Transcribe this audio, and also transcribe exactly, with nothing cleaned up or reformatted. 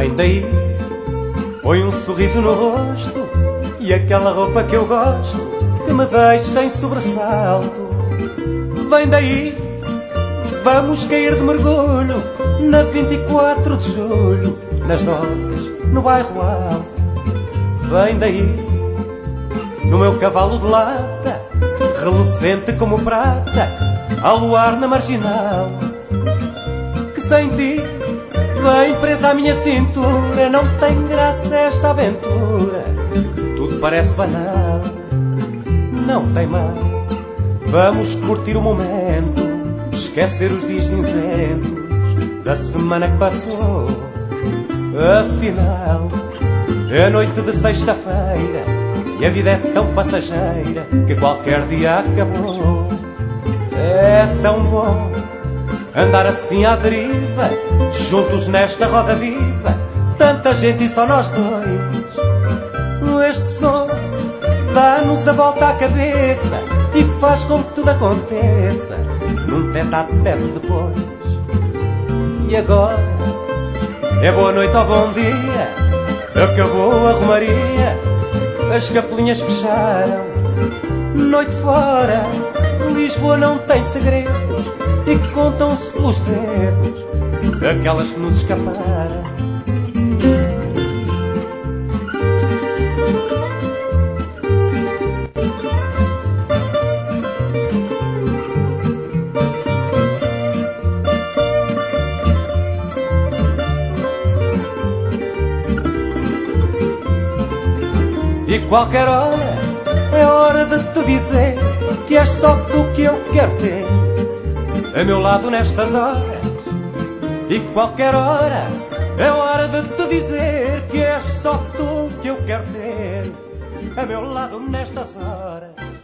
Vem daí, põe um sorriso no rosto e aquela roupa que eu gosto, que me deixa em sobressalto. Vem daí, vamos cair de mergulho na vinte e quatro de julho, nas docas, no bairro alto. Vem daí, no meu cavalo de lata, relucente como prata, ao luar na marginal. Que sem ti, bem presa à minha cintura, não tem graça esta aventura, tudo parece banal. Não tem mal, vamos curtir o momento, esquecer os dias cinzentos da semana que passou. Afinal, é noite de sexta-feira e a vida é tão passageira que qualquer dia acabou. É tão bom andar assim à deriva, juntos nesta roda viva, tanta gente e só nós dois. Este som dá-nos a volta à cabeça e faz com que tudo aconteça num tete-a-tete depois. E agora é boa noite ou bom dia, acabou a romaria, as capelinhas fecharam, noite fora, Lisboa não tem segredos e contam-se pelos dedos aquelas que nos escaparam. E qualquer hora é hora de te dizer que és só tu que eu quero ter a meu lado nestas horas. E qualquer hora é hora de te dizer que és só tu que eu quero ter a meu lado nestas horas.